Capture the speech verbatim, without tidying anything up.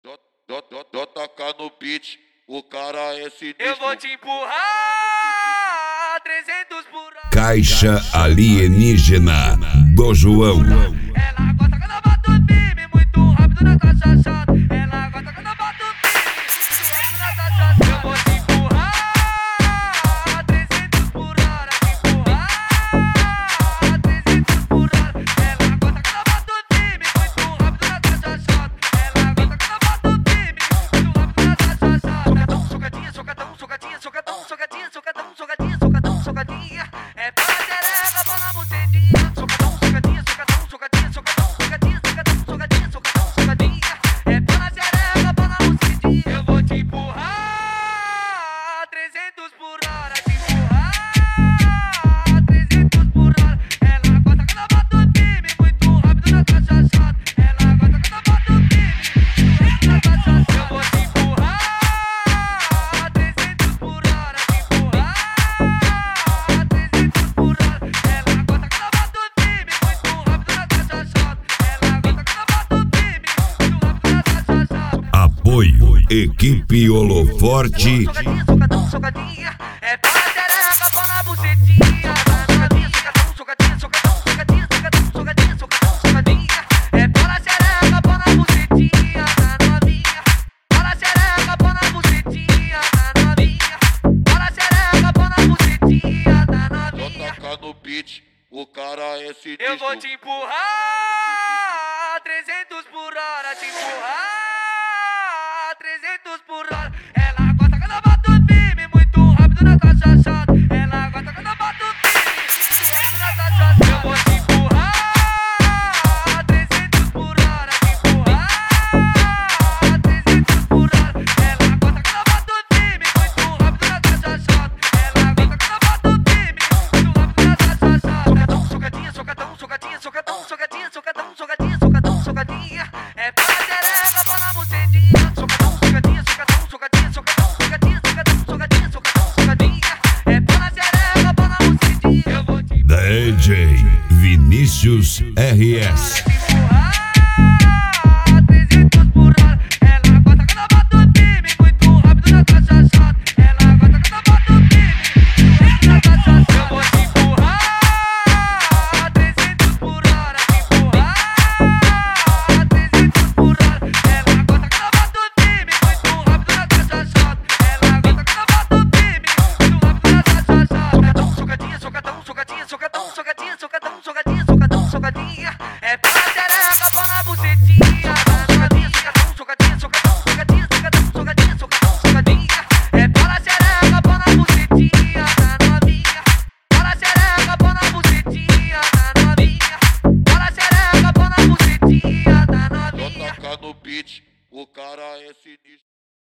Dó, dó, dó, tocar no beat, o cara é sinistro. Eu vou te empurrar trezentos por hora. Caixa alienígena do João. Ela gosta quando eu bato firme, muito rápido na caixa chata. Ela gosta quando eu bato firme, muito rápido na caixa chata. Eu vou te empurrar trezentos por hora, te empurrar trezentos por hora. Ela gosta quando eu bato firme, muito rápido na caixa chata. Ela gosta quando eu bato firme, muito rápido na caixa chata. Socadinha, socadão, socadinha, socadão, socadinha, socadão, socadinha, socadão, socadinha. É pra xereca, pra na bucetinha. Socadão, socadinha, socadão, socadinha, socadão, socadinha, socadão, socadinha, socadão, socadinha. É pra na xereca, pra na bucetinha. Eu vou te empurrar trezentos por hora, te empurrar trezentos por hora. Ela gosta quando eu bato firme, muito rápido na caixa chata. Ela gosta quando eu bato firme, muito rápido na caixa chata. Eu vou te empurrar trezentos por hora, te empurrar trezentos por hora. Ela gosta quando eu bato firme, muito rápido na caixa chata. Ela gosta quando eu bato firme, muito rápido na caixa chata. Apoio Equipe Holoforte. Socadinha, socadão, socadinha. É pra xereca, pra na bucetinha. Socadinha, socadão, socadinha, socadão, socadinha, socadão, socadinha, socadão, socadinha. É pra xereca, pra na bucetinha, na novinha. Pra xereca, pra na bucetinha, na novinha. Pra xereca, pra na bucetinha, na Dó, novinha. tocar no beat, o cara é sinistro. Eu vou te empurrar trezentos por hora, te empurrar trezentos por hora. Ela gosta quando eu bato firme, muito rápido na caixa chata. Ela gosta quando eu bato firme, muito rápido na caixa chata. Eu vou te empurrar trezentos por hora, te empurrar trezentos por hora. Ela gosta quando eu bato firme, muito rápido na caixa chata. Ela gosta quando eu bato firme, muito rápido na caixa chata. Socadão, socadinha, socadão, socadinha, socadão, socadinha, socadão, socadinha, socadão, socadinha. É pra xereca, pra na bucetinha. Socadão, socadinha, socadão, socadinha, socadão, socadinha, socadão, socadinha, socadão, socadinha. É pra xereca, pra na bucetinha. Eu vou te D J Vinícius R S. trezentos por hora. Ela gosta quando eu bato firme, muito rápido na caixa chata. Ela gosta quando eu bato firme, muito rápido na caixa chata. Eu vou te empurrar trezentos por hora, te empurrar trezentos por hora. Ela gosta quando eu bato firme, muito rápido na caixa chata. Ela gosta quando eu bato firme, muito rápido na caixa chata. Socadinha, socadão, socadinha, socadão, socadinha, socadão, socadinha, socadão, socadinha. É pra xereca, pra na bucetinha. Socadinha, socadão, socadinha, socadão, socadinha, socadão, socadinha, socadão, socadinha. É pra xereca, pra na bucetinha, na novinha. Pra xereca, pra na bucetinha, na novinha. Pra xereca, pra na bucetinha, na Dó, novinha. tocar no beat, o cara é sinistro.